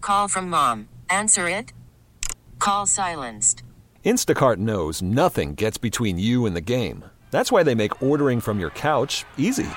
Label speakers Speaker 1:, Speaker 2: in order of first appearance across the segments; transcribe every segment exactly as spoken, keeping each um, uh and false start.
Speaker 1: call from mom. Answer it. Call silenced.
Speaker 2: Instacart knows nothing gets between you and the game. That's why they make ordering from your couch easy.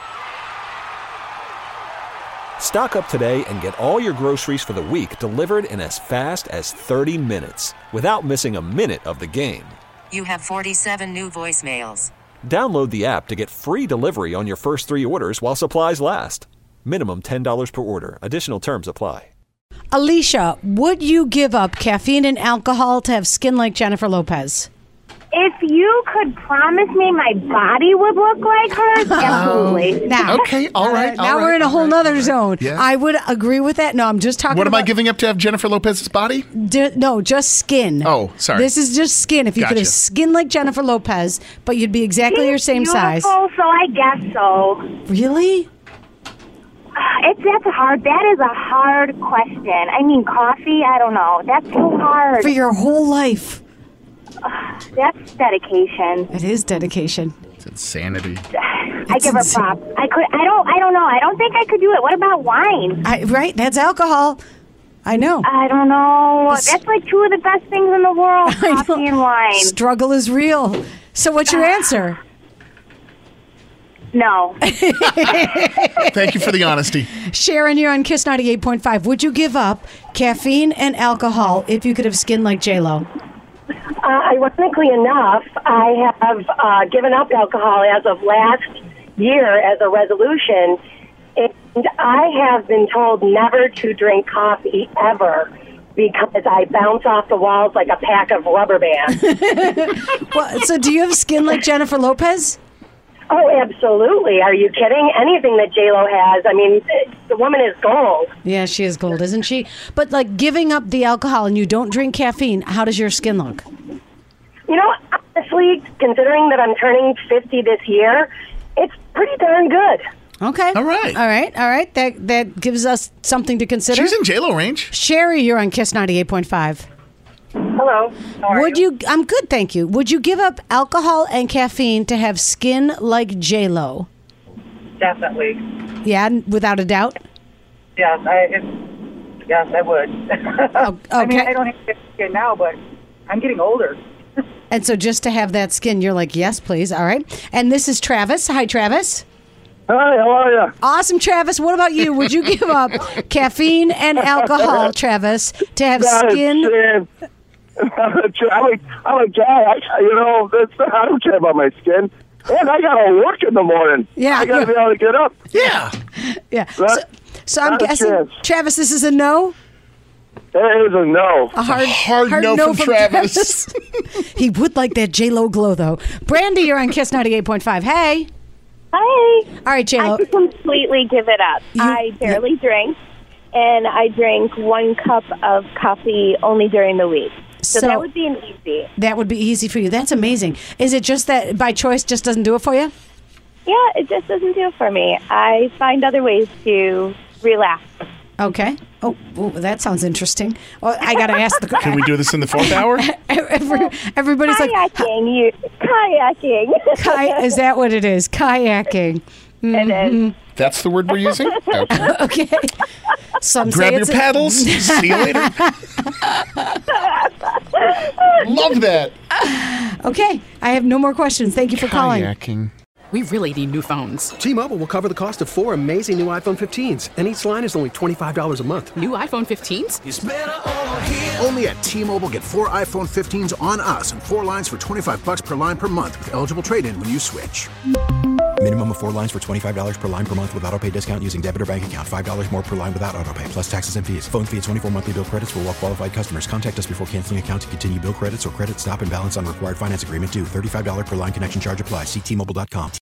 Speaker 2: Stock up today and get all your groceries for the week delivered in as fast as thirty minutes without missing a minute of the game.
Speaker 1: You have forty-seven new voicemails.
Speaker 2: Download the app to get free delivery on your first three orders while supplies last. Minimum ten dollars per order. Additional terms apply.
Speaker 3: Alicia, would you give up caffeine and alcohol to have skin like Jennifer Lopez?
Speaker 4: If you could promise me my body would look like hers, absolutely.
Speaker 3: Now,
Speaker 5: Okay, all right.
Speaker 3: now
Speaker 5: all
Speaker 3: we're
Speaker 5: right,
Speaker 3: in a
Speaker 5: all
Speaker 3: whole
Speaker 5: right,
Speaker 3: nother
Speaker 5: all right.
Speaker 3: zone.
Speaker 5: Yeah.
Speaker 3: I would agree with that. No, I'm just talking
Speaker 5: What am
Speaker 3: about...
Speaker 5: I giving up to have Jennifer Lopez's body?
Speaker 3: D- no, just skin.
Speaker 5: Oh, sorry.
Speaker 3: This is just skin. If you could have
Speaker 5: Gotcha.
Speaker 3: skin like Jennifer Lopez, but you'd be exactly your same size.
Speaker 4: Beautiful, so I guess so.
Speaker 3: Really?
Speaker 4: It's that's a hard. That is a hard question. I mean, coffee. I don't know. That's so hard.
Speaker 3: For your whole life.
Speaker 4: That's dedication.
Speaker 3: It is dedication.
Speaker 5: It's insanity.
Speaker 4: I give her props. I could. I don't. I don't know. I don't think I could do it. What about wine?
Speaker 3: I, right? That's alcohol. I know.
Speaker 4: I don't know.
Speaker 3: This-
Speaker 4: That's like two of the best things in the world:
Speaker 3: I know.
Speaker 4: coffee and wine.
Speaker 3: Struggle is real. So what's your answer?
Speaker 4: No.
Speaker 5: Thank you for the honesty.
Speaker 3: Sharon, you're on Kiss ninety-eight point five. Would you give up caffeine and alcohol if you could have skin like J-Lo?
Speaker 6: Uh, ironically enough, I have uh, given up alcohol as of last year as a resolution, and I have been told never to drink coffee ever because I bounce off the walls like a pack of rubber bands.
Speaker 3: Well, so do you have skin like Jennifer Lopez?
Speaker 6: Oh, absolutely. Are you kidding? Anything that J-Lo has, I mean, the woman is gold.
Speaker 3: Yeah, she is gold, isn't she? But like giving up the alcohol and you don't drink caffeine, how does your skin look?
Speaker 6: You know, honestly, considering that I'm turning fifty this year, it's pretty darn good.
Speaker 3: Okay.
Speaker 5: All right.
Speaker 3: All right. All right. That that gives us something to consider.
Speaker 5: She's in J-Lo range.
Speaker 3: Sherry, you're on Kiss ninety-eight point five.
Speaker 6: Hello. How are
Speaker 3: Would you? I'm good, thank you. Would you give up alcohol and caffeine to have skin like J-Lo?
Speaker 7: Definitely.
Speaker 3: Yeah, n- without a doubt.
Speaker 7: Yes, I. It's, yes, I would.
Speaker 3: Oh,
Speaker 7: I mean,
Speaker 3: okay.
Speaker 7: I don't have thick skin now, but I'm getting older.
Speaker 3: And so just to have that skin, you're like, yes, please. All right. And this is Travis. Hi, Travis.
Speaker 8: Hi, how are you?
Speaker 3: Awesome, Travis. What about you? Would you give up caffeine and alcohol, Travis, to have skin?
Speaker 8: I'm a, I'm a guy. I, you know, that's, I don't care about my skin. And I got to work in the morning.
Speaker 3: Yeah.
Speaker 8: I got to be able to get up.
Speaker 5: Yeah.
Speaker 3: Yeah. So,
Speaker 8: Not-
Speaker 3: so I'm
Speaker 8: not a
Speaker 3: guessing,
Speaker 8: chance.
Speaker 3: Travis, this is a no?
Speaker 8: It is a no.
Speaker 3: A hard,
Speaker 5: hard no from Travis.
Speaker 3: Travis. He would like that J-Lo glow, though. Brandy, you're on Kiss ninety-eight point five. Hey.
Speaker 4: Hi.
Speaker 3: All right, J-Lo.
Speaker 4: I could completely give it up.
Speaker 3: You-
Speaker 4: I barely drink, and I drink one cup of coffee only during the week. So,
Speaker 3: So-
Speaker 4: that would be an easy.
Speaker 3: That would be easy for you. That's amazing. Is it just that by choice just doesn't do it for you?
Speaker 4: Yeah, it just doesn't do it for me. I find other ways to relax.
Speaker 3: Okay. Oh, ooh, that sounds interesting. Well, I got to ask the
Speaker 5: Can we do this in the fourth hour?
Speaker 3: Every, everybody's like,
Speaker 4: Kayaking, you kayaking.
Speaker 3: Ki- is that what it is? Kayaking.
Speaker 4: It is.
Speaker 5: That's the word we're using? Okay.
Speaker 3: Okay. Some say
Speaker 5: Grab your
Speaker 3: it's a-
Speaker 5: paddles. See you later. Love that.
Speaker 3: Okay. I have no more questions. Thank you for calling.
Speaker 5: Kayaking.
Speaker 9: We really need new phones.
Speaker 10: T-Mobile will cover the cost of four amazing new iPhone fifteens, and each line is only twenty-five dollars a month.
Speaker 9: New iPhone fifteens?
Speaker 11: Only at T-Mobile, get four iPhone fifteens on us and four lines for twenty-five bucks per line per month with eligible trade-in when you switch.
Speaker 12: Minimum of four lines for twenty-five dollars per line per month with autopay discount using debit or bank account. five dollars more per line without autopay, plus taxes and fees. Phone fee at twenty-four monthly bill credits for well-qualified customers. Contact us before canceling account to continue bill credits or credit stop and balance on required finance agreement due. thirty-five dollars per line connection charge applies. See T Mobile dot com.